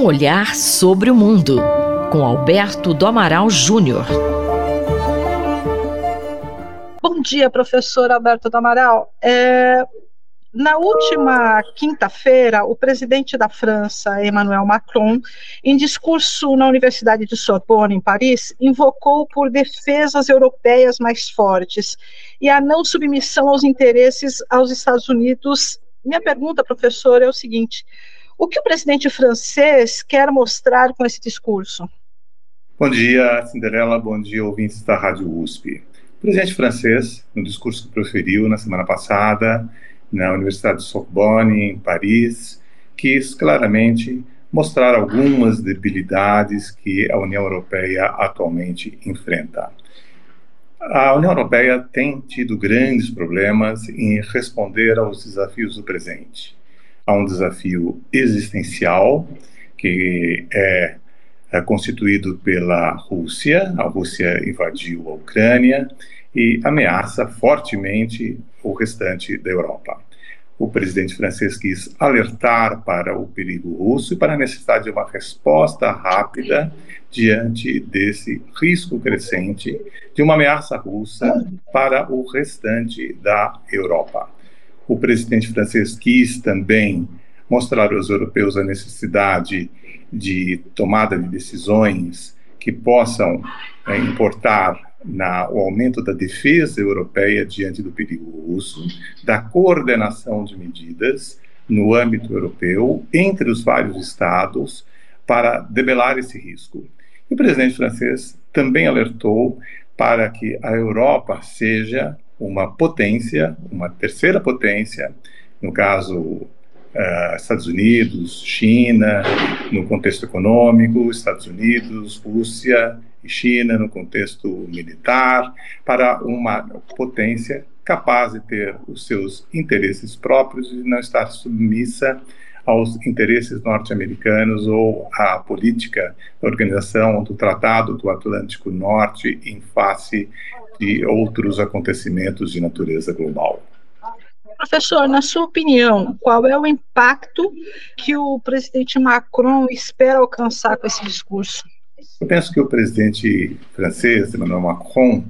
Um olhar sobre o mundo, com Alberto do Amaral Júnior. Bom dia, professor Alberto do Amaral. Na última quinta-feira, o presidente da França, Emmanuel Macron, em discurso na Universidade de Sorbonne, em Paris, invocou por defesas europeias mais fortes e a não submissão aos interesses aos Estados Unidos. Minha pergunta, professor, é o seguinte: o que o presidente francês quer mostrar com esse discurso? Bom dia, Cinderela. Bom dia, ouvintes da Rádio USP. O presidente francês, no discurso que proferiu na semana passada, na Universidade de Sorbonne, em Paris, quis claramente mostrar algumas debilidades que a União Europeia atualmente enfrenta. A União Europeia tem tido grandes problemas em responder aos desafios do presente. Há um desafio existencial, que é constituído pela Rússia. A Rússia invadiu a Ucrânia e ameaça fortemente o restante da Europa. O presidente francês quis alertar para o perigo russo e para a necessidade de uma resposta rápida diante desse risco crescente de uma ameaça russa para o restante da Europa. O presidente francês quis também mostrar aos europeus a necessidade de tomada de decisões que possam importar o aumento da defesa europeia diante do perigo russo, da coordenação de medidas no âmbito europeu, entre os vários estados, para debelar esse risco. E o presidente francês também alertou para que a Europa seja uma potência, uma terceira potência, no caso Estados Unidos, China, no contexto econômico, Estados Unidos, Rússia e China no contexto militar, para uma potência capaz de ter os seus interesses próprios e não estar submissa aos interesses norte-americanos ou à política da Organização do Tratado do Atlântico Norte em face de outros acontecimentos de natureza global. Professor, na sua opinião, qual é o impacto que o presidente Macron espera alcançar com esse discurso? Eu penso que o presidente francês, Emmanuel Macron,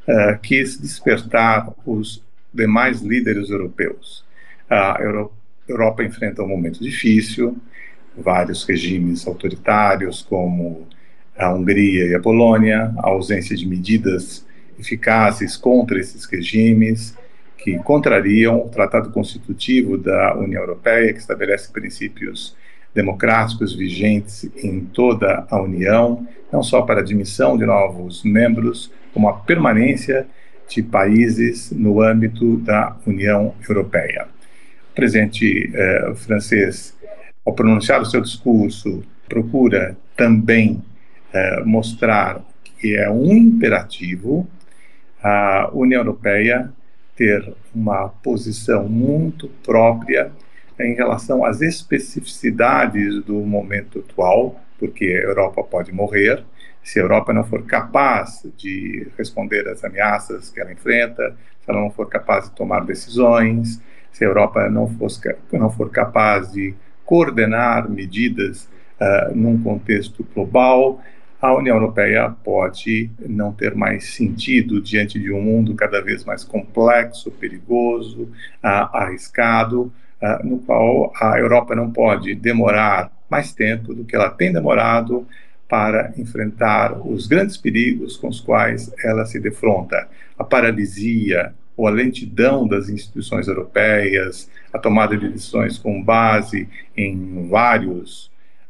quis despertar os demais líderes europeus. A Europa enfrenta um momento difícil, vários regimes autoritários, como a Hungria e a Polônia, a ausência de medidas eficazes contra esses regimes, que contrariam o Tratado Constitutivo da União Europeia, que estabelece princípios democráticos vigentes em toda a União, não só para a admissão de novos membros, como a permanência de países no âmbito da União Europeia. O presidente francês, ao pronunciar o seu discurso, procura também mostrar que é um imperativo a União Europeia ter uma posição muito própria em relação às especificidades do momento atual, porque a Europa pode morrer se a Europa não for capaz de responder às ameaças que ela enfrenta, se ela não for capaz de tomar decisões, se a Europa não for capaz de coordenar medidas num contexto global. A União Europeia pode não ter mais sentido diante de um mundo cada vez mais complexo, perigoso, arriscado, no qual a Europa não pode demorar mais tempo do que ela tem demorado para enfrentar os grandes perigos com os quais ela se defronta. A paralisia ou a lentidão das instituições europeias, a tomada de decisões com base em vários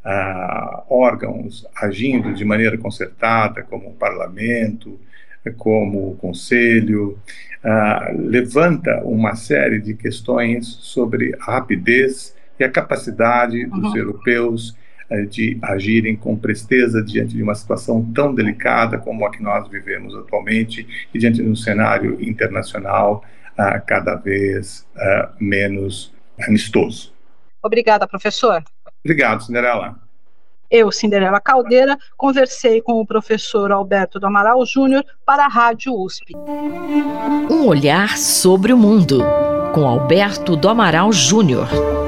órgãos agindo de maneira concertada, como o Parlamento, como o Conselho, levanta uma série de questões sobre a rapidez e a capacidade dos europeus de agirem com presteza diante de uma situação tão delicada como a que nós vivemos atualmente e diante de um cenário internacional cada vez menos amistoso. Obrigada, professor. Obrigado, Cinderela. Eu, Cinderela Caldeira, conversei com o professor Alberto do Amaral Júnior para a Rádio USP. Um olhar sobre o mundo, com Alberto do Amaral Júnior.